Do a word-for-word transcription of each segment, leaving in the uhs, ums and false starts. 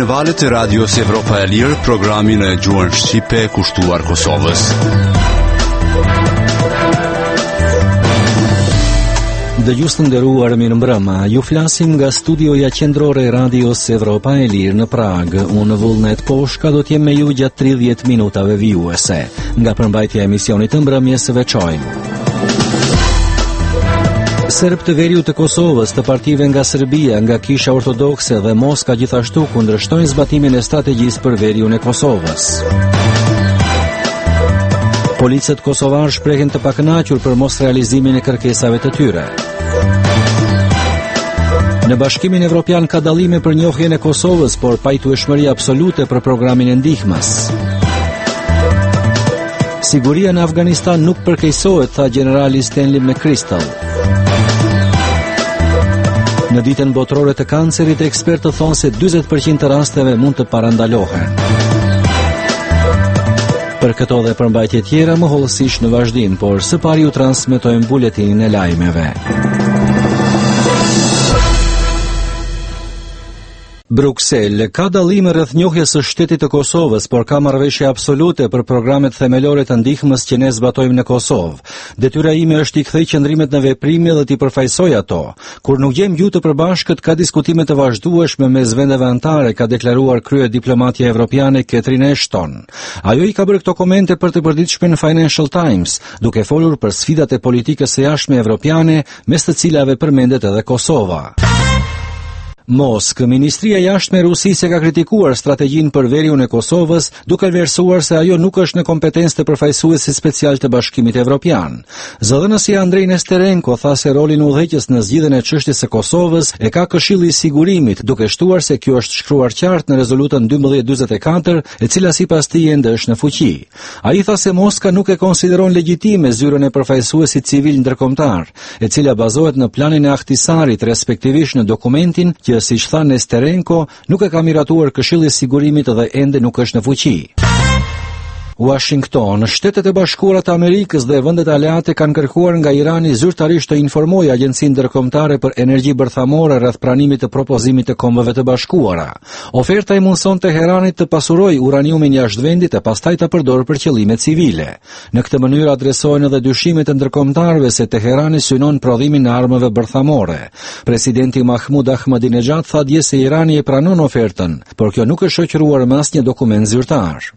valët e Radios Evropa e Lirë, programin e gjuhën shqipe kushtuar Kosovës. Dëgjues të nderuar, mirëmbrëma. Ju flasim nga studioja qendrore e Radios Evropa e Lirë në Prag. Unë Vullnet Poshka do t'jem me ju gjatë tridhjetë minutave vijuese. Nga përmbajtja e emisionit të mbrëmjes së veçojmë. Serb të veriut të Kosovës, të partive nga Serbia, nga Kisha Ortodokse dhe Moska gjithashtu kundërshtojnë zbatimin e strategjisë për veriun e Kosovës. Policët kosovar shprehen të pakënaqur për mos realizimin e kërkesave të tyre. Në Bashkimin Evropian ka dallime për njohjen e Kosovës, por pajtueshmëri absolute për programin e ndihmës. Siguria në Afganistan nuk përkeqësohet, tha generali Stanley McChrystal. Në ditën botërore të kancerit, ekspertët thonë se dyzet përqind të rasteve mund të parandalohen. Për këto dhe përmbajtje tjera më hollësisht në vazhdim, por së pari ju transmetojmë buletinin e lajmeve. Bruksel ka dallime rreth njohjes së shtetit të Kosovës, por ka marrëveshje absolute për programet themelore të ndihmës që ne zbatojmë në Kosovë. Detyra ime është i kthej qëndrimet në veprime dhe t'i përfaqësoj ato. Kur nuk jem ju të përbashkët, ka diskutime të vazhdueshme mes vendeve anëtare, ka deklaruar krye diplomatja evropiane Catherine Ashton. Ajo i ka bërë këto komente për të përditshme në Financial Times, duke folur për sfidat e politikës së jashtme evropiane, mes të cilave përmendet edhe Kosova. Mosk, Ministria e Jashtme e Rusisë ka kritikuar strategjinë për veriun e Kosovës, duke vlerësuar se ajo nuk është në kompetencë të përfaqësuesit special të Bashkimit Evropian. Zëdhënësi Andrej Nesterenko tha se rolin udhëheqës në zgjidhjen e çështjes së Kosovës e ka Këshilli i Sigurimit, duke shtuar se kjo është shkruar qartë në rezolutën dymbëdhjetë dyzet e katër, e cila sipas tij ende është në fuqi. Ai tha se Moska nuk e konsideron legjitime zyrën e përfaqësuesit civil ndërkombëtar, e cila bazohet në planin e Ahtisarit, respektivisht në dokumentin që siç tha Nesterenko, nuk e ka miratuar Këshilli i Sigurimit dhe ende nuk është në fuqi. Washington, Shtetet e Bashkuara të Amerikës dhe vendet aleate kanë kërkuar nga Irani zyrtarisht të informojë Agjencinë Ndërkombëtare për Energji Bërthamore rreth pranimit të propozimit të Kombeve të Bashkuara. Oferta i mundson Teheranit të pasurojë uraniumin jashtë vendit e pastaj ta përdorë për qëllime civile. Në këtë mënyrë adresohen edhe dyshimet e ndërkombëtarëve se Teherani synon prodhimin e armëve bërthamore. Presidenti Mahmud Ahmadinejad tha dje se Irani e pranon ofertën, por kjo nuk është shoqëruar me asnjë dokument zyrtar.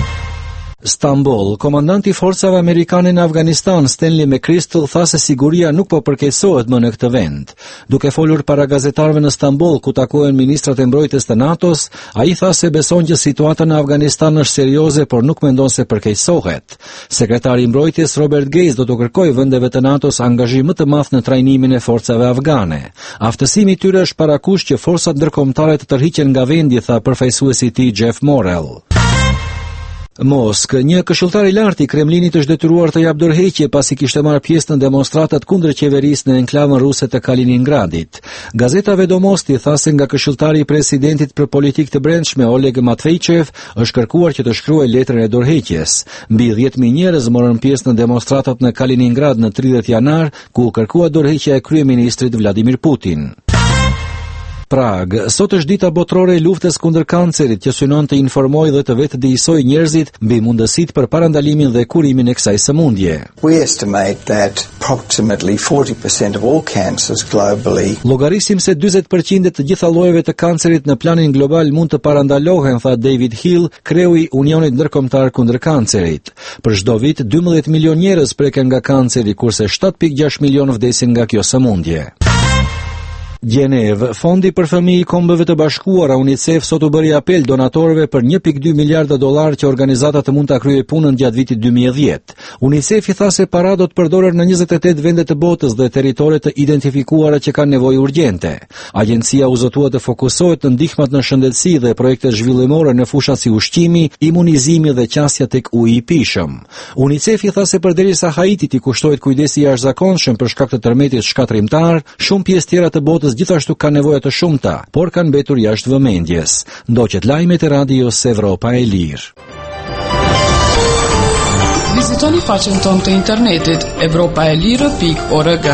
Stambol, komandanti i forcave amerikane në Afganistan, Stanley McChrystal, tha se siguria nuk po përkeqësohet më në këtë vend. Duke folur para gazetarëve në Stambol, ku takohen ministrat e mbrojtjes të NATO-s, ai tha se beson që situata në Afganistan është serioze, por nuk mendon se përkeqësohet. Sekretari i mbrojtjes Robert Gates do të kërkojë vendeve të NATO-s angazhim më të madh në trajnimin e forcave afgane. Aftësimi i tyre është parakush që forcat ndërkombëtare të tërhiqen nga vendi, tha përfaqësuesi i tij Jeff Morrell. Mosk, një këshilltar i lartë i Kremlinit është detyruar të japë dorëheqje pasi kishte marrë pjesë në demonstratat kundër qeverisë në enklavën ruse të Kaliningradit. Gazeta Vedomosti tha se nga këshilltari i presidentit për politikë të brendshme Oleg Matvejchev është kërkuar që të shkruajë letrën e dorëheqjes. Mbi dhjetë mijë njerëz morën pjesë në demonstratat në Kaliningrad në tridhjetë janar, ku kërkuat dorëheqja e kryeministrit Vladimir Putin. Prag, sot është dita botërore e luftës kundër kancerit, që synon të informojë dhe të vetë dijsojë njerëzit mbi mundësitë për parandalimin dhe kurimin e kësaj sëmundje. We estimate that approximately forty percent of all cancers globally. Llogarisim se dyzet përqind të gjitha llojeve të kancerit në planin global mund të parandalohen, tha David Hill, kreu i Unionit Ndërkombëtar kundër Kancerit. Për çdo vit dymbëdhjetë milion njerëz preken nga kanceri, kurse shtat pikë gjashtë milion vdesin nga kjo sëmundje. Gjenev, Fondi për Fëmijë i Kombeve të Bashkuara UNICEF sot u bëri apel donatorëve për një pikë dy miliardë dollar që organizata të mund ta kryejë punën gjatë vitit dy mijë e dhjetë. UNICEF i tha se para do të përdoren në njëzet e tetë vende të botës dhe territore të identifikuara që kanë nevojë urgjente. Agjencia u zotua të fokusohet në ndihmat në shëndetësi dhe projekte zhvillimore në fushat si ushqimi, imunizimi dhe qasja tek uji i pishëm. UNICEF i tha se përderisa Haitit i kushtohet kujdesi i jashtëzakonshëm për shkak të tërmetit shkatrimtar, shumë pjesë tjera të botës gjithashtu kanë nevoja të shumta, por kanë mbetur jashtë vëmendjes. Ndoqet lajmet e Radios Evropa e Lirë. Vizitoni faqen tonë të internetit evropa e lirë pikë org.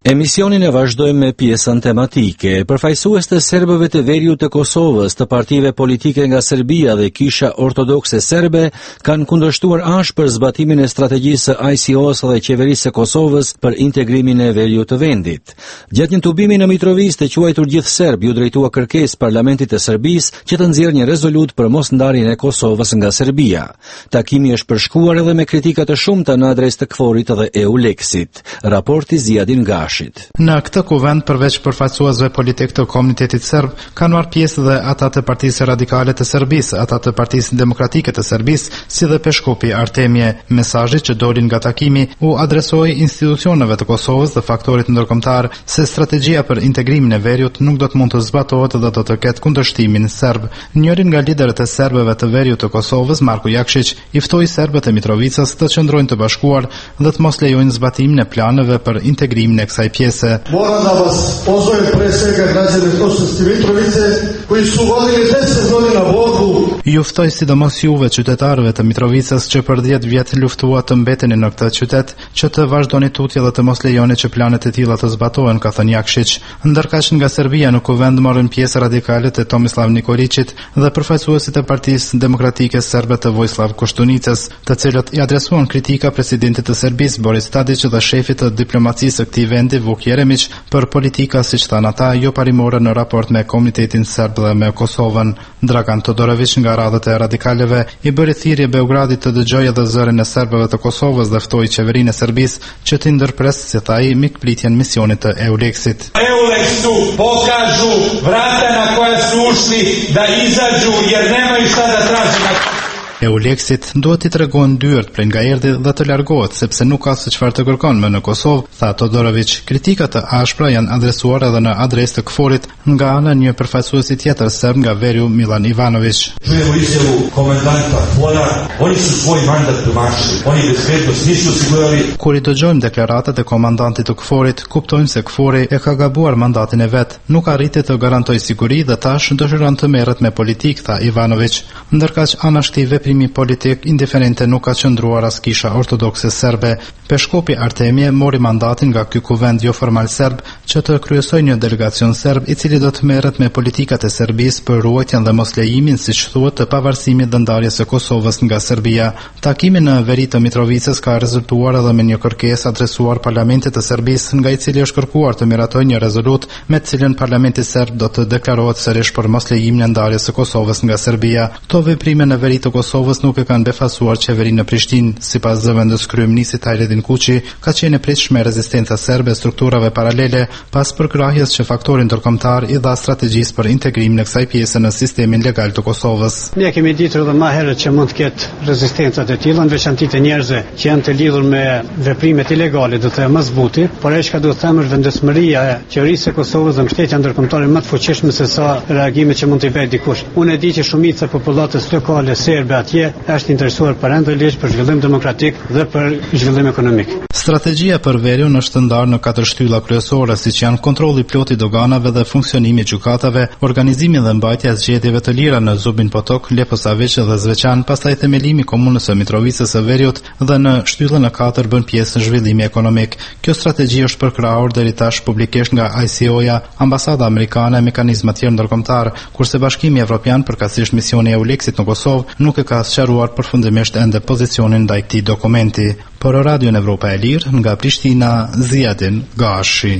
Emisionin e vazhdojmë me pjesën tematike. Përfaqësues të serbëve të veriut të Kosovës, të partive politike nga Serbia dhe Kisha Ortodokse Serbe kanë kundërshtuar ashpër zbatimin e strategjisë së I C O-s dhe qeverisë së Kosovës për integrimin e veriut të vendit. Gjatë një tubimi në Mitrovic të quajtur gjithë serb, ju drejtua kërkesë Parlamentit të Serbisë që të nxjerrë një rezolut për mosndarjen e Kosovës nga Serbia. Takimi është përshkuar edhe me kritika të shumta në adresë të Kforit dhe EULEX-it. Raporti Ziadin Gash. Në këtë kuvend, përveç përfaqësuesve politik të komunitetit serb, kanë marrë pjesë dhe ata të Partisë Radikale të Serbisë, ata të Partisë Demokratike të Serbisë, si dhe Peshkopi Artemje. Mesazhi që dolin nga takimi u adresoi institucioneve të Kosovës dhe faktorit ndërkombëtar se strategjia për integrimin e veriut nuk do të mund të zbatohet dhe do të ketë kundërshtimin serb. Njëri nga liderët e serbëve të veriut të Kosovës, Marko Jakšić, i ftoi serbët e Mitrovicës të qëndrojnë të bashkuar dhe të mos lejojnë zbatimin e planeve për integrimin e kësaj pjese. Moram da vas pozovem pre svega građane Kosovske Mitrovice koji su vodili deset godina borbu. Ju ftoj sidomos juve qytetarëve të Mitrovicës që për dhjetë vjet luftuat të mbeteni në këtë qytet, që të vazhdoni tutje dhe të mos lejoni që planet e tilla të zbatohen, ka thënë Jakšić. Ndërkaq nga Serbia në kuvend morën pjesë radikalet e Tomislav Nikolićit dhe përfaqësuesit e Partisë Demokratike Serbe të Vojislav Koštunicës, të cilët i adresuan kritika presidentit të Serbisë Boris Tadić dhe shefit të diplomacisë së këtij vendi Vuk Jeremić për politika, siç thanë ata, jo parimore në raport me komunitetin serb dhe me Kosovën. Dragan Todorović nga radhët e radikaleve i bëri thirrje Beogradit të dëgjojë edhe zërin e serbëve të Kosovës dhe ftoi qeverinë e Serbisë që të ndërpresë, si tha ai, mikpritjen misionit të EULEX-it. EULEX-u pokažu vrata na koja su ušli da izađu jer nemaju šta da traže. EULEX-it duhet i tregojnë dyert prej nga erdhi dhe të largohet sepse nuk ka se çfarë të kërkon më në Kosovë, tha Todorović. Kritikat të ashpra janë adresuar edhe në adresë të Kforit nga ana një përfaqësuesi tjetër serb nga veriu Milan Ivanović. Čujemo izjavu komandanta Kvora, oni su svoj mandat promašili, oni bezbednost nisu osigurali. Kur i dëgjojmë deklaratat e komandantit të Kforit, kuptojmë se Kfori e ka gabuar mandatin e vet, nuk arriti të garantojë siguri dhe tash dëshiron të merret me politik, tha Ivanović. Ndërkaq ana shtive veprimi politik indiferente nuk ka qëndruar as Kisha Ortodokse Serbe. Peshkopi Artemje mori mandatin nga ky kuvend jo formal serb që të kryesojë një delegacion serb i cili do të merret me politikat e Serbisë për ruajtjen dhe moslejimin, siç thuhet, të pavarësimit dhe ndarjes së Kosovës nga Serbia. Takimi në veri të Mitrovicës ka rezultuar edhe me një kërkesë adresuar Parlamentit të Serbisë, nga i cili është kërkuar të miratojë një rezolut me të cilën Parlamenti serb do të deklarohet sërish për moslejimin e ndarjes së Kosovës nga Serbia. Këto veprime në veri të Kosovës nuk e kanë befasuar qeverinë në Prishtinë. Sipas zëvendës kryeministit Hajredin Kuçi, ka qenë e pritshme rezistenca serbe strukturave paralele pas përkrahjes që faktori ndërkombëtar i dha strategjisë për integrimin e kësaj pjese në sistemin legal të Kosovës. Ne kemi ditur edhe më herët që mund të ketë rezistenca të tilla, në veçantë të njerëzve që janë të lidhur me veprimet ilegale, do të thënë më zbuti, por ajo që do të them është vendosmëria e qeverisë së Kosovës dhe mbështetja ndërkombëtare më të fuqishme se sa reagimet që mund të bëjë dikush. Unë e di që shumica e popullatës lokale serbe atje është interesuar parantalisht për zhvillim demokratik dhe për zhvillim ekonomik. Strategjia për veriun është ndarë në katër shtylla kryesore, siç janë kontrolli plot i doganave dhe funksionimi i gjykatave, organizimi dhe mbajtja e zgjedhjeve të lira në Zubin Potok, Leposavić dhe Zveçan, pastaj themelimi i komunës së Mitrovicës së Veriut dhe në shtyllën e katër bën pjesë zhvillimi ekonomik. Kjo strategji është përkrahur deri tash publikisht nga I C O-ja, Ambasada Amerikane, mekanizma të tjerë ndërkombëtar, kurse Bashkimi Evropian, përkatësisht misioni e EULEX-it në Kosovë, nuk e ka sqaruar përfundimisht ende pozicionin ndaj këtij dokumenti. Por Radio Evropa e Lirë, nga Prishtina, Ziadin Gashi.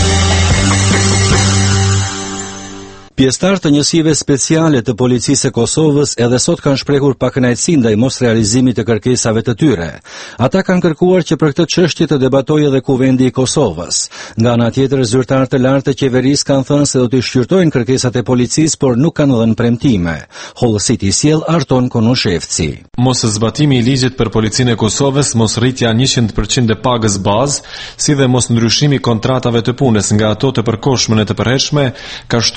Pjesëtarë të njësive speciale të policisë së Kosovës edhe sot kanë shprehur pakënaqësi ndaj mos realizimit të kërkesave të tyre. Ata kanë kërkuar që për këtë çështje të debatojë edhe Kuvendi i Kosovës. Nga ana tjetër, zyrtarë të lartë të qeverisë kanë thënë se do të shqyrtojnë kërkesat e policisë, por nuk kanë dhënë premtime. Hollësit i sjell Arton Konushevci. Mos zbatimi i ligjit për policinë e Kosovës, mos rritja njëqind përqind e pagës bazë, si dhe mos ndryshimi kontratave të punës nga ato të përkohshme në të përhershme, ka shtyrë më shumë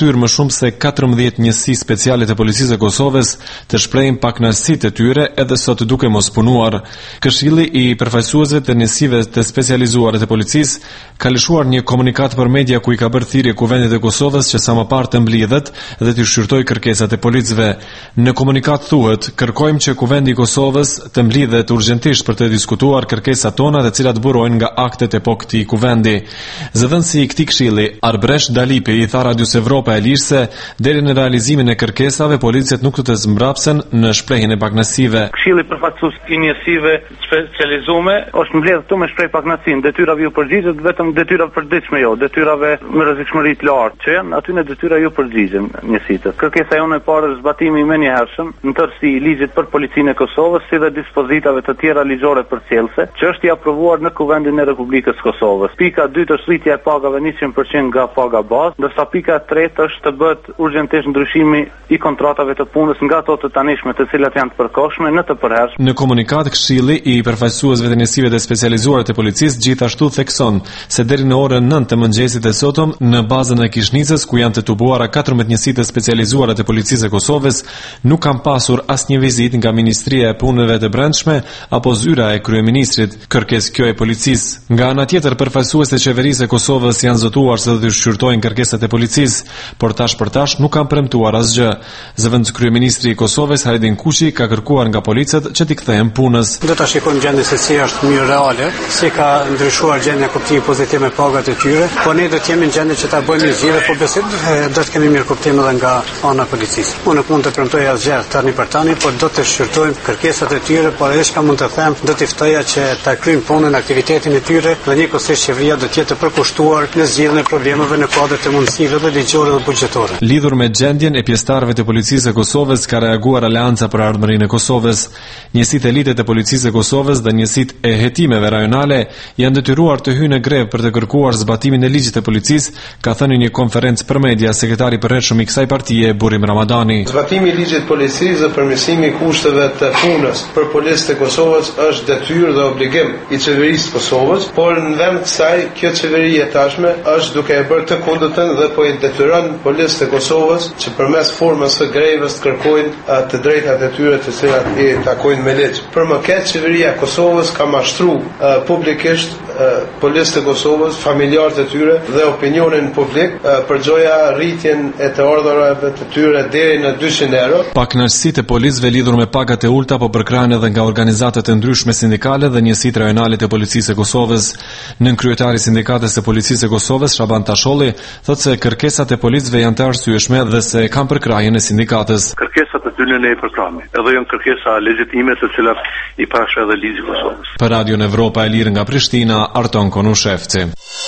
shumë se katërmbëdhjetë njësi speciale të policisë së Kosovës të shprehin pakënaqësitë e tyre edhe sot duke mos punuar. Këshilli i përfaqësuesve të njësive të specializuara të policisë ka lëshuar një komunikat për media ku i ka bërë thirrje kuvendit të Kosovës që sa më parë të mblidhet dhe të shqyrtojë kërkesat e policëve. Në komunikat thuhet: kërkojmë që kuvendi i Kosovës të mblidhet urgjentisht për të diskutuar kërkesat tona, të cilat burojnë nga aktet e po këtij kuvendi. Zëdhënësi i këtij këshilli, Arbresh Dalipi, i tha Radios Evropa e Lirë se deri në realizimin e kërkesave policët nuk do të zmbrapsen në shprehjen e pakënaqësive. Këshilli përfaqësues i njësive specializuar është mbledhur këtu me shpreh pakënaqësinë, detyrat ju përgjigjet vetëm detyrave përditshme, jo detyrave me rrezikshmëri të lartë, që janë aty në detyra ju përgjigjen njësitë. Kërkesa jonë e parë është zbatimi i menjëhershëm në tërësi i ligjit për policinë e Kosovës, si dhe dispozitave të tjera ligjore përcjellse, që është i aprovuar në Kuvendin e Republikës së Kosovës. Pika e dytë është rritja e pagave njëqind përqind nga paga bazë, ndërsa pika e tretë është të bëhet urgjentisht ndryshimi i kontratave të punës nga ato të tanishme, të cilat janë të përkohshme, në të përhershme. Në komunikat, Këshilli i përfaqësuesve të njësive të specializuara të policisë gjithashtu thekson se deri në orën nëntë të mëngjesit e sotëm, në bazën e Kishnicës, ku janë të tubuara katërmbëdhjetë njësi të specializuara të policisë së Kosovës, nuk kanë pasur asnjë vizitë nga Ministria e Punëve të Brendshme apo zyra e kryeministrit, kërkesë kjo e policisë. Nga ana tjetër, përfaqësuesit e qeverisë së Kosovës janë zotuar se do të shqyrtojnë kërkesat e policisë, por tash për tash nuk kanë premtuar asgjë. Zëvendës kryeministri i Kosovës Hajdin Kuqi ka kërkuar nga policët që t'i kthehen punës. Do ta shikojmë gjendjen se si është mënyrë reale, si ka ndryshuar gjendja kuptimi pozitiv me pagat e tyre, po ne do të jemi në gjendje që ta bëjmë zgjidhje, po besoj do të kemi mirë kuptim edhe nga ana e policisë. Unë nuk mund të premtoj asgjë tani për tani, por do të shqyrtojmë kërkesat e tyre, por edhe çka mund të them, do t'i ftoja që ta kryejnë punën, aktivitetin e tyre, dhe njëkohësisht qeveria do të jetë e përkushtuar në zgjidhjen e problemeve në kuadër të mundësive dhe ligjore dhe buxhetore. Lidhur me gjendjen e pjesëtarëve të policisë së Kosovës ka reaguar Aleanca për Ardhmërinë e Kosovës. Njësitë e elitet e policisë së Kosovës dhe njësitë e hetimeve rajonale janë detyruar të hyjnë në grev për të kërkuar zbatimin e ligjit të policisë, ka thënë në një konferencë për media sekretari i përhershëm i kësaj partie Burim Ramadani. Zbatimi i ligjit të policisë dhe përmirësimi i kushteve të punës për policët e Kosovës është detyrë dhe obligim i qeverisë së Kosovës, por në vend të saj kjo qeveri e tashme është duke e bërë të kundërtën dhe po i detyron policët e Kosovës që përmes formës së grevës të kërkojnë të drejtat e tyre të cilat i takojnë me ligj. Për mëket qeveria e Kosovës ka mashtruar uh, publikisht uh, policët e Kosovës, familjarët e tyre dhe opinionin publik uh, për gjoja rritjen e të ardhurave të tyre deri në dyqind euro. Pakënaqësitë e policëve lidhur me pagat e ulta po përkrahen edhe nga organizatat e ndryshme sindikale dhe njësitë rajonale të policisë së Kosovës. Nën kryetari i sindikatës së policisë së Kosovës, Shaban Tasholli, thotë se kërkesat e policëve janë të arsyeshme dhe se kanë përkrahjen e sindikatës. Kërkesat e tyre ne i përkrahemi, edhe janë kërkesa legjitime të cilat i parashë edhe ligji i Kosovës. Për Radion Evropa e Lirë nga Prishtina, Arton Konushevci.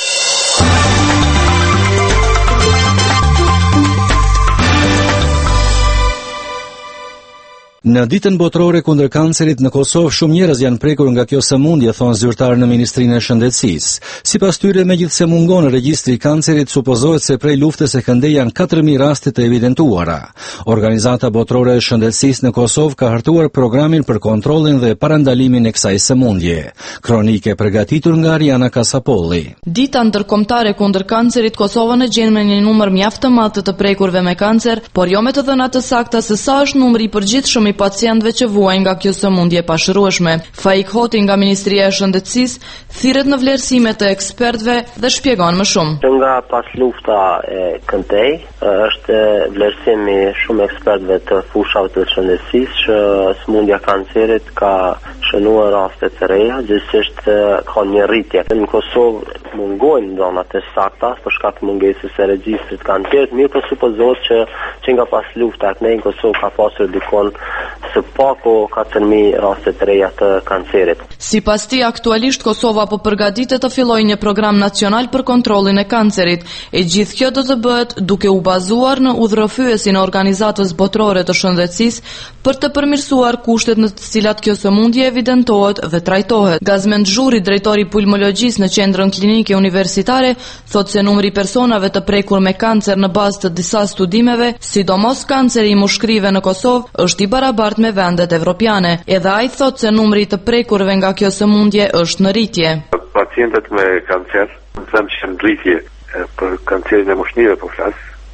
Në ditën botërore kundër kancerit në Kosovë, shumë njerëz janë prekur nga kjo sëmundje, thon zyrtarë në Ministrinë e Shëndetësisë. Sipas tyre, megjithse mungon regjistri i kancerit, supozohet se prej luftës së këndej janë katër mijë raste të evidentuara. Organizata Botërore e Shëndetësisë në Kosovë ka hartuar programin për kontrollin dhe parandalimin e kësaj sëmundje. Kronike përgatitur nga Ariana Kasapolli. Dita ndërkombëtare kundër kancerit, Kosovën e gjen me një numër mjaft të madh të prekurve me kancer, por jo me të dhëna të sakta se sa është numri i përgjithshëm pacientëve që vuajnë nga kjo sëmundje pashërueshme. Faik Hoti nga Ministria e Shëndetësisë thirret në vlerësime të ekspertëve dhe shpjegon më shumë. Nga pas lufta e këndej, është vlerësimi shumë ekspertëve të fushave të shëndetësisë që sëmundja kancerit ka shënuar raste të reja, gjithsesi ka një rritje. Në Kosovë mungojnë dhënat e sakta për shkak të mungesës së regjistrit kancerit, mirë po supozohet që që nga pas lufta e këndej në Kosovë ka pasur dikon së pako katër mijë raste të reja të kancerit. Sipas tij, aktualisht Kosova po përgatitet të fillojë një program nacional për kontrollin e kancerit. E gjithë kjo do të bëhet duke u bazuar në udhërofyesin e Organizatës Botërore të Shëndetësisë për të përmirësuar kushtet në të cilat kjo sëmundje evidentohet dhe trajtohet. Gazmend Zhuri, drejtori pulmologjisë në Qendrën Klinike Universitare, thotë se numri i personave të prekur me kancer në bazë të disa studimeve, sidomos kanceri i mushkrive në Kosovë, është i barabartë me vendet evropiane. Edhe ai thotë se numri i të prekurve nga kjo sëmundje është në rritje. Pacientët me kancer, them që në rritje për kancerin e mushnive po flas,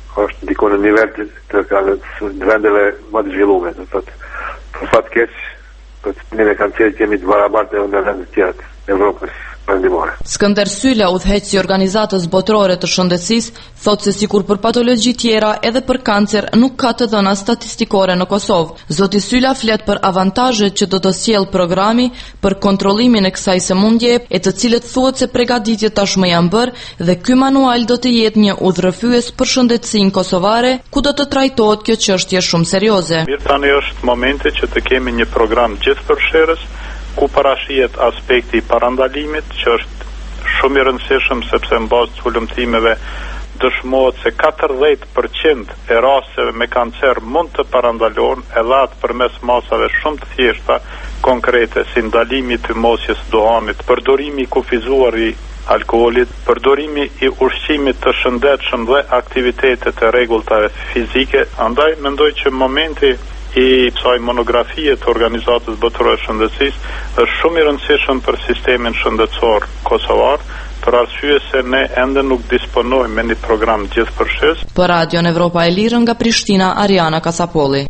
është ndikon në nivel të, të, të, të vendeve më të zhvilluara. Do thotë, për fat keq, ne kancerit jemi të barabartë me vendet tjera të Evropës. Skënder Syla, udhëheqësi i organizatës botërore të shëndetësisë, thotë se sikur për patologji tjera edhe për kancer nuk ka të dhëna statistikore në Kosovë. Zoti Syla flet për avantazhet që do të sjellë programi për kontrollimin e kësaj sëmundje, e të cilët thuhet se përgatitjet tashmë janë bërë dhe ky manual do të jetë një udhërrëfyes për shëndetësinë kosovare, ku do të trajtohet kjo çështje shumë serioze. Mirë, tani është momenti që të kemi një program gjithëpërfshirës ku parashihet aspekti i parandalimit, që është shumë i rëndësishëm sepse mbas të hulumtimeve dëshmohet se katërdhjetë përqind e rasteve me kancer mund të parandalohen edhe atë përmes masave shumë të thjeshta, konkrete, si ndalimi i tymosjes duhanit, përdorimi i kufizuar i alkoolit, përdorimi i ushqimit të shëndetshëm dhe aktivitetet e rregullta fizike. Andaj mendoj që momenti i kësaj monografie të organizatës botërore të shëndetësisë është shumë i rëndësishëm për sistemin shëndetësor kosovar, për arsye se ne ende nuk disponojmë me një program gjithëpërfshirës. Për Radion Evropa e Lirë nga Prishtina, Ariana Kasapolli.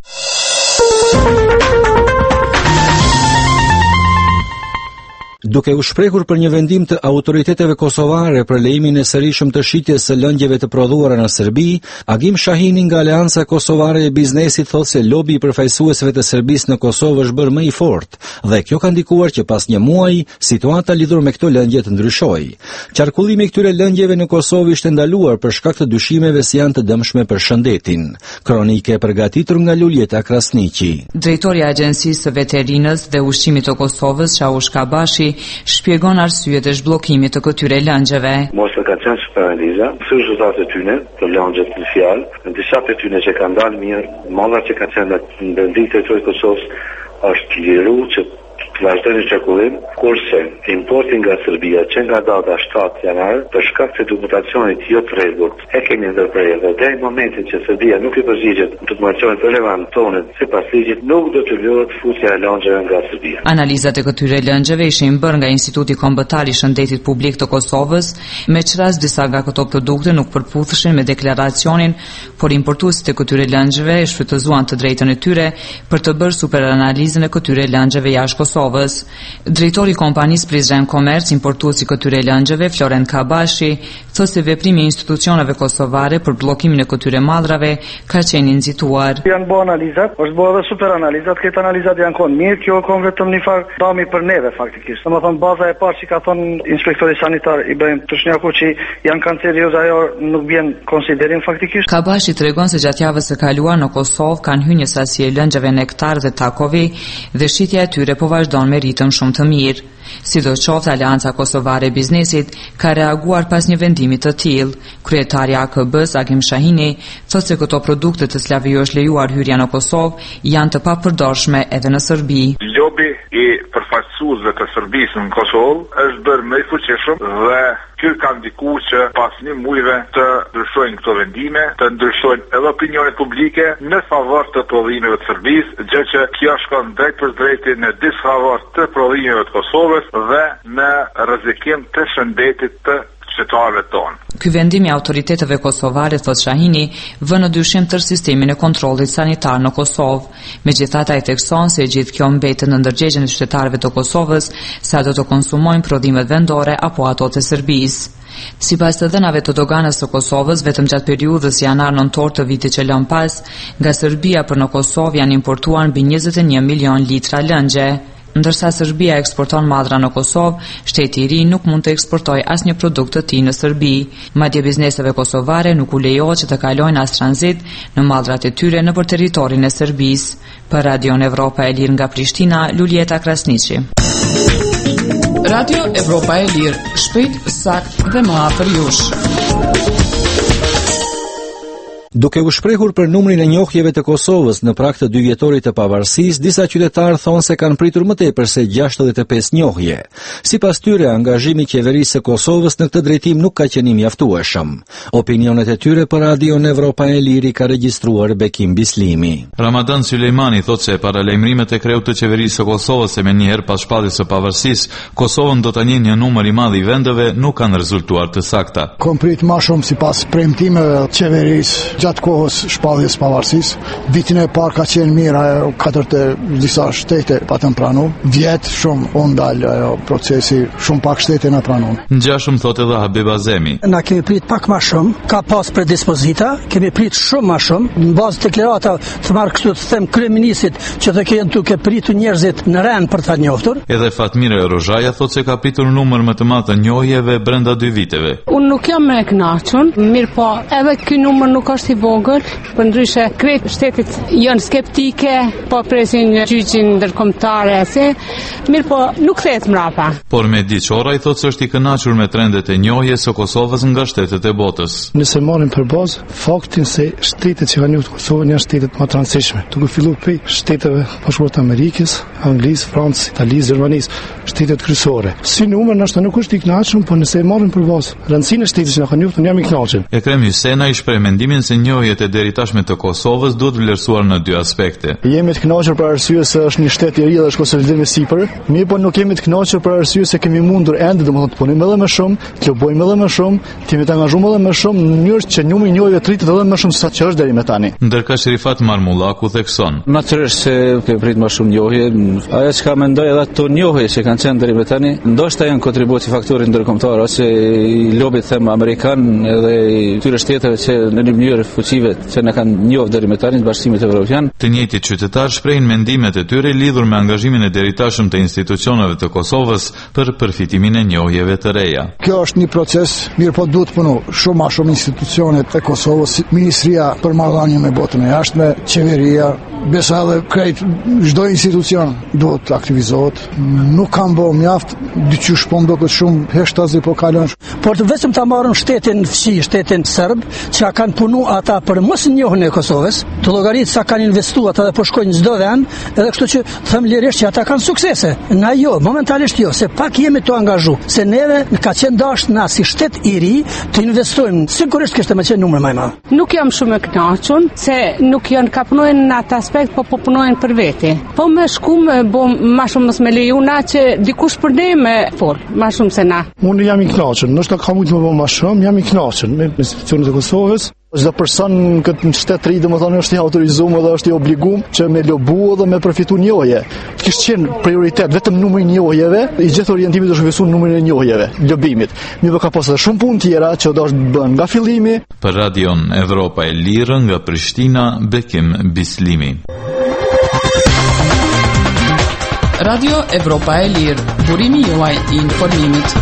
Duke u shprehur për një vendim të autoriteteve kosovare për lejimin e sërishëm të shitjes së lëngjeve të prodhuara në Serbi, Agim Shahini nga Aleanca Kosovare e Biznesit thotë se lobi i përfaqësuesve të Serbisë në Kosovë është bërë më i fortë dhe kjo ka ndikuar që pas një muaji situata lidhur me këto lëngje të ndryshojë. Qarkullimi i këtyre lëngjeve në Kosovë ishte ndaluar për shkak të dyshimeve se janë të dëmshme për shëndetin. Kronike e përgatitur nga Luljeta Krasniqi. Drejtori i Agjencisë së Veterinës dhe Ushqimit të Kosovës, Shaush Kabashi, shpjegon arsyet e zhbllokimit të këtyre lëngjeve. Mos e ka qenë super analiza, së rezultatet e tyne, të lëngjet në fjalë, në disa të tyne që kanë dalë mirë, mallat që kanë qenë në vendin territori të Kosovës është liru që të vazhdojnë qarkullim, kurse importi nga Serbia që nga data shtatë janar, për shkak të dokumentacionit jo të rregullt, e kemi ndërprerje dhe deri në momentin që Serbia nuk i përgjigjet dokumentacionit relevant tonet sipas ligjit, nuk do të lejohet futja e lëngjeve nga Serbia. Analizat e këtyre lëngjeve ishin bërë nga Instituti Kombëtar i Shëndetit Publik të Kosovës, me çrast disa nga këto produkte nuk përputheshin me deklaracionin, por importuesit e këtyre lëngjeve e shfrytëzuan të drejtën e tyre për të bërë superanalizën e këtyre lëngjeve jashtë Kosovës. Drejtori i kompanisë Prizren Komerc, importuesi këtyre lëngjeve, Florent Kabashi, thotë se veprimi i institucioneve kosovare për bllokimin e këtyre mallrave ka qenë nxituar. Janë bërë analizat, është bërë edhe super analizat, këto analizat janë konë mirë, kjo ka vetëm një farë dami për neve faktikisht. Domethënë baza e parë që ka thonë inspektori sanitar Ibrahim Tushnjaku që janë kancerioze, ajo nuk vjen konsiderim faktikisht. Kabashi tregon se gjatë javës së kaluar në Kosovë kanë hyrë një sasi e lëngjeve nektar dhe takovi dhe shitja e tyre po vazhdon me ritëm shumë të mirë. Sidoqoftë, Aleanca Kosovare e Biznesit ka reaguar pas një vendimi të tillë. Kryetari i A K B-s, Agim Shahini, thotë se këto produkte të cilave ju është lejuar hyrja në Kosovë janë të papërdorshme edhe në Serbi. Lobi i përfaqësuesve të Serbisë në Kosovë është bërë më i fuqishëm dhe ky ka ndikuar që pas një muajve të ndryshojnë këto vendime, të ndryshojnë edhe opinionet publike në favor të prodhimeve të Serbisë, gjë që kjo shkon drejt për drejt në disfavor të prodhimeve të Kosovës dhe në rrezikim të shëndetit të qytetarëve tonë. Ky vendim i autoriteteve kosovare, thot Shahini, vë në dyshim tërë sistemin e kontrollit sanitar në Kosovë. Megjithatë, ai thekson se gjithë kjo mbetet në ndërgjegjen e qytetarëve të Kosovës, sa do të konsumojnë prodhimet vendore apo ato të Serbisë. Sipas të dhënave të doganës së Kosovës, vetëm gjatë periudhës janar-nëntor të vitit që lëm pas, nga Serbia për në Kosovë janë importuar mbi njëzet e një milion litra lëngje. Ndërsa Serbia eksporton mallra në Kosovë, shteti i ri nuk mund të eksportojë asnjë produkt të tij në Serbi. Madje bizneseve kosovare nuk u lejohet që të kalojnë as tranzit në mallrat e tyre nëpër territorin e Serbisë. Për Radion Evropa e Lirë nga Prishtina, Luljeta Krasniqi. Radio Evropa e Lirë, shpejt, sakt dhe më afër jush. Duke u shprehur për numrin e njohjeve të Kosovës në prag të dy vjetorit të pavarësisë, disa qytetarë thonë se kanë pritur më tepër se gjashtëdhjetë e pesë njohje. Sipas tyre, angazhimi i qeverisë së Kosovës në këtë drejtim nuk ka qenë i mjaftueshëm. Opinionet e tyre për Radion Evropa e Liri ka regjistruar Bekim Bislimi. Ramadan Sulejmani thotë se para lajmërimet e kreut të qeverisë së Kosovës se me njëherë pas shpalljes së pavarësisë, Kosovën do ta njeh një numër i madh i vendeve nuk kanë rezultuar të sakta. Komplet më shumë sipas premtimeve të qeverisë gjatë kohës shpalljes pavarësisë. Vitin e parë ka qenë mirë, ajo katërt e disa shtete patën pranu. Vjet shumë u ndal ajo procesi, shumë pak shtete na pranon. Ngjashëm thotë edhe Habib Azemi. Na kemi prit pak më shumë, ka pas predispozita, kemi prit shumë më shumë. Në bazë të deklarata të marrë kështu të them kryeministit që të kenë duke pritur njerëzit në rend për ta njohur. Edhe Fatmira Rozhaja thotë se ka pritur numër më të madh të njohjeve brenda dy viteve. Unë nuk jam me kënaqur, mirë po, edhe ky numër nuk është i vogël, përndryshe kretë shtetit janë skeptike, po presin gjyqin ndërkombëtar se mirë po nuk kthehet mrapa. Por Mehdi Çorra i thotë se është i kënaqur me trendet e njohjes së Kosovës nga shtetet e botës. Nëse marrim për bazë faktin se shtetet që kanë njohur Kosovën janë shtetet më të rëndësishme, duke filluar prej shteteve bashkuara të Amerikës, Anglisë, Francës, Italisë, Gjermanisë, shtetet kryesore. Si numër ndoshta nuk është i kënaqur, por nëse e marrim për bazë rëndësinë e shtetit që na kanë njohur, jam i kënaqur. Ekrem Hysena i shpreh mendimin se njohjet e deri tashme të Kosovës duhet vlerësuar në dy aspekte. Jemi të kënaqur për arsye se është një shtet i ri dhe është konsolidim i sipër, mirë po nuk jemi të kënaqur për arsye se kemi mundur ende domethënë të punojmë edhe më shumë, të lobojmë edhe më shumë, të jemi të angazhuar edhe më shumë në mënyrë që numri i njohjeve të rritet edhe më shumë se sa që është deri më tani. Ndërka Sherifat Marmullaku thekson. Natyrisht se kemi prit më shumë njohje, ajo që ka mendoj edhe ato njohje që kanë qenë deri më tani, ndoshta janë kontributi faktorit ndërkombëtar ose i lobit them amerikan edhe i tyre shteteve që në një mënyrë fuqive që na kanë njohur deri më tani në Bashkimin Evropian. Të njëjtit qytetarë shprehin mendimet e tyre lidhur me angazhimin e deritashëm të institucioneve të Kosovës për përfitimin e njohjeve të reja. Kjo është një proces, mirë po duhet punu shumë më shumë institucionet e Kosovës, Ministria për marrëdhënie me botën e jashtme, qeveria, besa edhe krejt çdo institucion duhet të aktivizohet. Nuk kanë bërë mjaft, dyqysh po ndoket shumë heshtazi po kalon. Por të vetëm ta marrën shtetin fshi, shtetin serb, që kanë punu ata për mos njohjen e Kosovës, të llogaritë sa kanë investuar ata dhe po shkojnë çdo vend, edhe kështu që them lirisht që ata kanë suksese. Na jo, momentalisht jo, se pak jemi të angazhu, se neve ka qenë dashur na si shtet i ri të investojmë, sigurisht kishte më qenë numër më i madh. Nuk jam shumë e kënaqur se nuk janë kapnojnë në atë aspekt, po po punojnë për vete. Po më shku më bo më shumë mos me leju na që dikush për ne me fol, më shumë se na. Unë jam i kënaqur, ndoshta ka mund të më bëj më shumë, jam i kënaqur me institucionet e Kosovës. Çdo person në këtë shtet të ri domethënë është i autorizuar dhe është i obliguar që me lobu dhe me përfitu njohje. Kishte qenë prioritet vetëm numri i njohjeve, i gjithë orientimit është zhvilluar numri i njohjeve, lobimit. Mirë ka pasur shumë punë tjera që do të bën nga fillimi. Për Radion Evropa e Lirë nga Prishtina, Bekim Bislimi. Radio Evropa e Lirë, burimi juaj i informimit.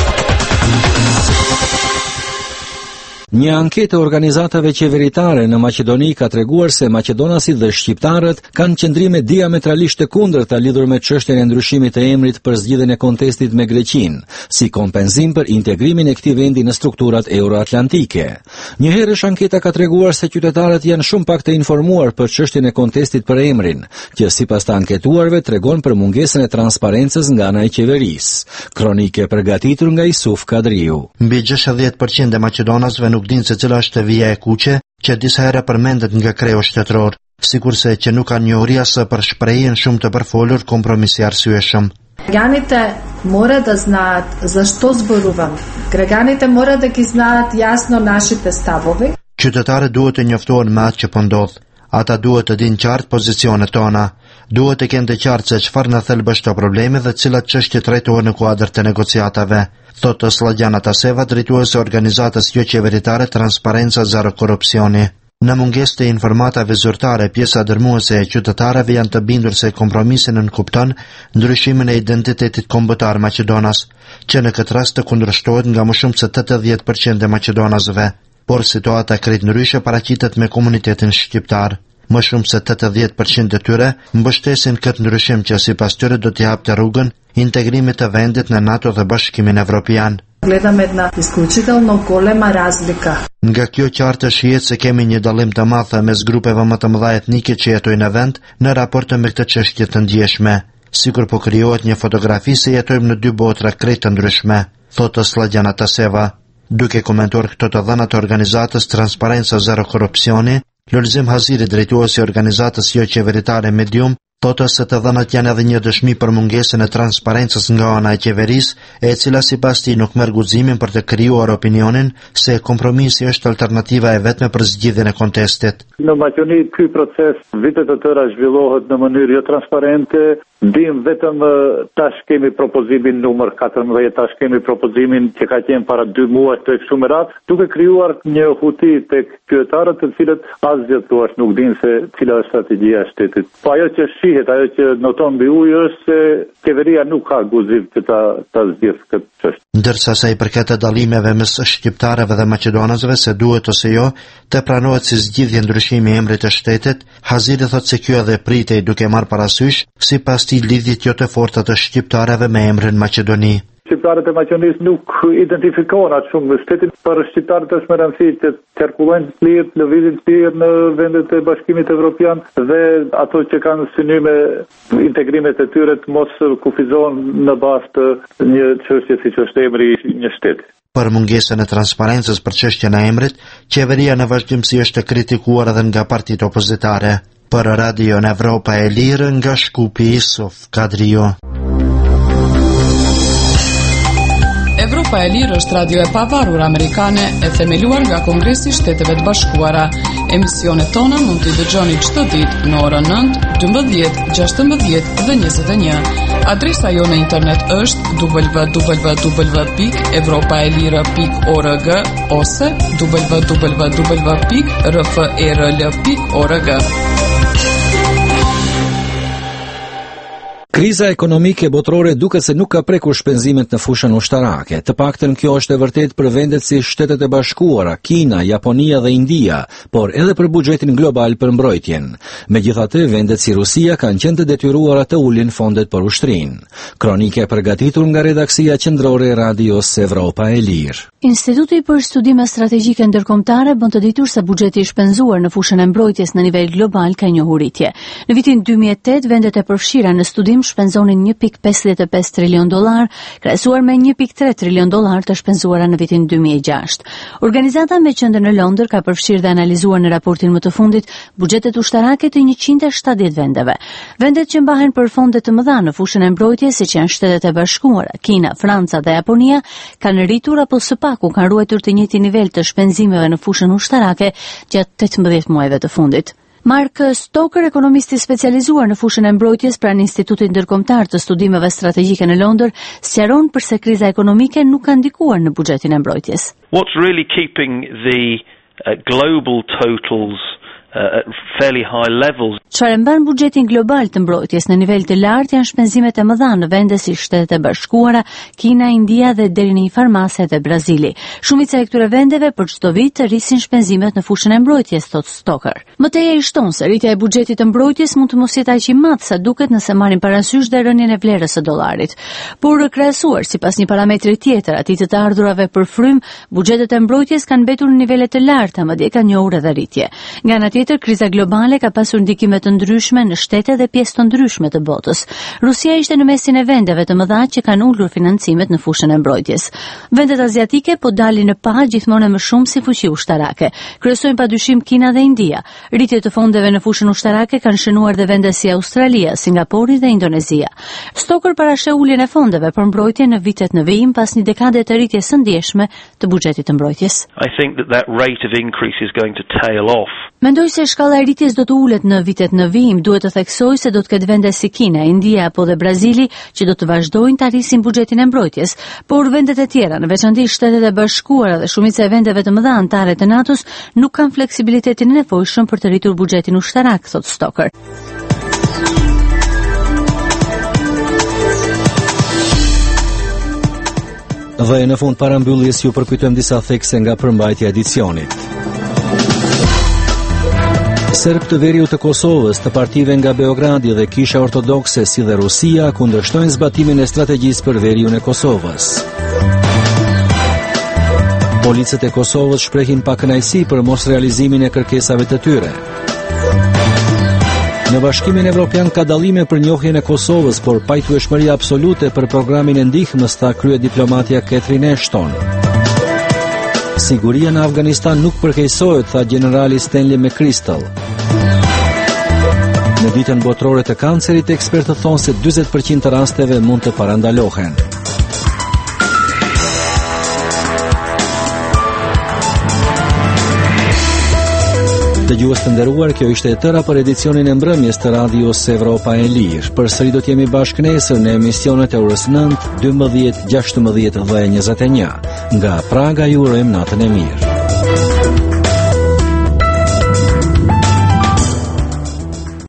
Një anketë e organizatave qeveritare në Maqedoni ka treguar se maqedonasit dhe shqiptarët kanë qëndrime diametralisht të kundërta lidhur me çështjen e ndryshimit të emrit për zgjidhjen e kontestit me Greqinë, si kompenzim për integrimin e këtij vendi në strukturat euroatlantike. Njëherësh anketa ka treguar se qytetarët janë shumë pak të informuar për çështjen e kontestit për emrin, që sipas të anketuarve tregon për mungesën e transparencës nga ana e qeverisë. Kronike përgatitur nga Isuf Kadriu. Mbi gjashtëdhjetë përqind e maqedonasve nuk din se cila është vija e kuqe, që disa herë përmendet nga kreu shtetëror, sikurse që nuk kanë njohuri as për shprehjen shumë të përfolur kompromisi arsyeshëm. Гражданите мора да знаат зашто зборувам. Гражданите мора да ги знаат јасно нашите ставови. Qytetarët duhet të njoftohen me atë që po ndodh. Ata duhet të dinë qartë pozicionet tona. Duhet të kenë të qartë se çfarë në thelb është të problemi dhe cilat çështje trajtohen në kuadër të negociatave, thotë Sladjana Taseva, drejtuese e organizatës jo qeveritare Transparenca Zero Korrupsioni. Në mungesë të informatave zyrtare, pjesa dërmuese e qytetarëve janë të bindur se kompromisi nënkupton ndryshimin e identitetit kombëtar Maqedonas, që në këtë rast të kundërshtohet nga më shumë se tetëdhjetë përqind e maqedonasëve. Por situata krejt ndryshe paraqitet me komunitetin shqiptar. Më shumë se tetëdhjetë përqind e tyre mbështesin këtë ndryshim që sipas tyre do t'i hapte rrugën integrimit të vendit në NATO dhe Bashkimin Evropian. Гледаме една исклучително голема разлика. Nga kjo qartë shihet se kemi një dallim të madh mes grupeve më të mëdha etnike që jetojnë në vend në raport me këtë çështje të ndjeshme. Sikur po krijohet një fotografi se jetojmë në dy botra krejt të ndryshme, thotë Sladjana Taseva. Duke komentuar këto të dhëna të organizatës Transparenca Zero Korrupsioni, Lulzim Haziri, drejtuesi i organizatës jo qeveritare Medium, thotë se të dhënat janë edhe një dëshmi për mungesën e transparencës nga ana e qeverisë, e cila sipas tij nuk merr guximin për të krijuar opinionin se kompromisi është alternativa e vetme për zgjidhjen e kontestit. Në Maqedoni ky proces vitet e tëra zhvillohet në mënyrë jo transparente. Dim vetëm tash kemi propozimin numër katërmbëdhjetë, tash kemi propozimin që ka qenë para dy muaj të kështu me radhë, duke krijuar një huti tek qytetarët të cilët asgjë thua nuk dinë se cila është strategjia e shtetit. Po ajo që shihet, ajo që noton mbi ujë është se qeveria nuk ka guzim që ta ta zgjidhë këtë çështje. Ndërsa sa i përket dallimeve mes shqiptarëve dhe maqedonësve se duhet ose jo të pranohet si zgjidhje ndryshimi i emrit të shtetit, Haziri thotë se kjo edhe pritej duke marrë parasysh sipas tij lidhjet jo të forta të shqiptarëve me emrin Maqedoni. Shqiptarët e Maqedonisë nuk identifikohen atë shumë me shtetin, për shqiptarët është më rëndësi që qarkullojnë të lirë, lëvizin të lirë në vendet e Bashkimit Evropian dhe ato që kanë synim me integrimet e tyre të mos kufizohen në bazë të një çështje siç është emri i një shteti. Për mungesën e transparencës për çështjen e emrit, qeveria në vazhdimsi është kritikuar edhe nga partitë opozitare. Për Radio në Evropa e Lirë nga Shkupi Isuf Kadrio. Evropa e Lirë është radio e pavarur amerikane e themeluar nga Kongresi i Shteteve të Bashkuara. Emisionet tona mund t'i dëgjoni çdo ditë në orën nëntë, dymbëdhjetë, gjashtëmbëdhjetë dhe njëzet e një. Adresa jo në internet është w w w pikë evropaelire pikë org ose w w w pikë r f e r l pikë org. Kriza ekonomike botërore duket se nuk ka prekur shpenzimet në fushën ushtarake. Të paktën kjo është e vërtet për vendet si Shtetet e Bashkuara, Kina, Japonia dhe India, por edhe për buxhetin global për mbrojtjen. Megjithatë, vendet si Rusia kanë qenë të detyruara të ulin fondet për ushtrinë. Kronike e përgatitur nga redaksia qendrore e Radios Evropa e Lirë. Instituti për Studime Strategjike Ndërkombëtare bën të ditur se buxheti i shpenzuar në fushën e mbrojtjes në nivel global ka njohur rritje. Në vitin dy mijë e tetë, vendet e përfshira në studim shpenzonin një pikë pesëdhjetë e pesë trilion dollar, krahasuar me një pikë tre trilion dollar të shpenzuara në vitin dy mijë e gjashtë. Organizata me qendër në Londër ka përfshirë dhe analizuar në raportin më të fundit buxhetet ushtarake të njëqind e shtatëdhjetë vendeve. Vendet që mbahen për fonde të mëdha në fushën e mbrojtjes, siç janë Shtetet e Bashkuara, Kina, Franca dhe Japonia, kanë rritur apo së paku kanë ruajtur të njëjtin nivel të shpenzimeve në fushën ushtarake gjatë tetëmbëdhjetë muajve të fundit. Mark Stoker, ekonomisti specializuar në fushën e mbrojtjes pranë Institutit Ndërkombëtar të Studimeve Strategjike në Londër, sqaron pse kriza ekonomike nuk ka ndikuar në buxhetin e mbrojtjes. What's really keeping the uh, global totals uh, at fairly high levels? Çfarë mban buxhetin global të mbrojtjes në nivel të lartë janë shpenzimet e mëdha në vende si Shtetet e Bashkuara, Kina, India dhe deri në një farmase dhe Brazili. Shumica e këtyre vendeve për çdo vit rrisin shpenzimet në fushën e mbrojtjes, thot Stoker. Më tej ai shton se rritja e buxhetit të mbrojtjes mund të mos jetë aq i madh sa duket nëse marrim parasysh dhe rënien e vlerës së dollarit. Por krahasuar sipas një parametri tjetër, atij të të ardhurave për frym, buxhetet e mbrojtjes kanë mbetur në nivele të larta, madje kanë njohur edhe rritje. Nga ana tjetër, kriza globale ka pasur ndikime të ndryshme në shtete dhe pjesë të ndryshme të botës. Rusia ishte në mesin e vendeve të mëdha që kanë ulur financimet në fushën e mbrojtjes. Vendet aziatike po dalin në pa gjithmonë më shumë si fuqi ushtarake. Kryesojnë padyshim Kina dhe India. Rritje të fondeve në fushën ushtarake kanë shënuar dhe vende si Australia, Singapori dhe Indonezia. Stoker parashë uljen e fondeve për mbrojtje në vitet në vijim pas një dekade të rritjes së ndjeshme të buxhetit të mbrojtjes. I think that that rate of increase is going to tail off. Mendoj se shkalla e rritjes do të ulet në vitet në vijim, duhet të theksoj se do të ketë vende si Kina, India apo dhe Brazili që do të vazhdojnë të arrisin buxhetin e mbrojtjes, por vendet e tjera, në veçanti Shtetet e Bashkuara dhe shumica e vendeve të mëdha anëtare të NATO-s, nuk kanë fleksibilitetin e nevojshëm për të rritur buxhetin ushtarak, thot Stoker. Dhe në fund parambylljes ju përkujtojmë disa thekse nga përmbajtja e edicionit. Serb të veriut të Kosovës, të partive nga Beogradi dhe Kisha Ortodokse si dhe Rusia kundërshtojnë zbatimin e strategjisë për veriun e Kosovës. Policët e Kosovës shprehin pakënaqësi për mos realizimin e kërkesave të tyre. Në Bashkimin Evropian ka dallime për njohjen e Kosovës, por pajtueshmëria absolute për programin e ndihmës, tha kryediplomatja Catherine Ashton. Siguria në Afganistan nuk përkeqësohet, tha generali Stanley McChrystal. Në ditën botërore të kancerit, ekspertët thonë se dyzet përqind të rasteve mund të parandalohen. Dëgjues të nderuar, kjo ishte e tëra për edicionin e mbrëmjes të radios Evropa e Lirë. Përsëri do të jemi bashkë nesër në emisionet e orës nëntë, dymbëdhjetë, gjashtëmbëdhjetë dhe njëzet e një. Nga Praga ju urojmë natën e mirë.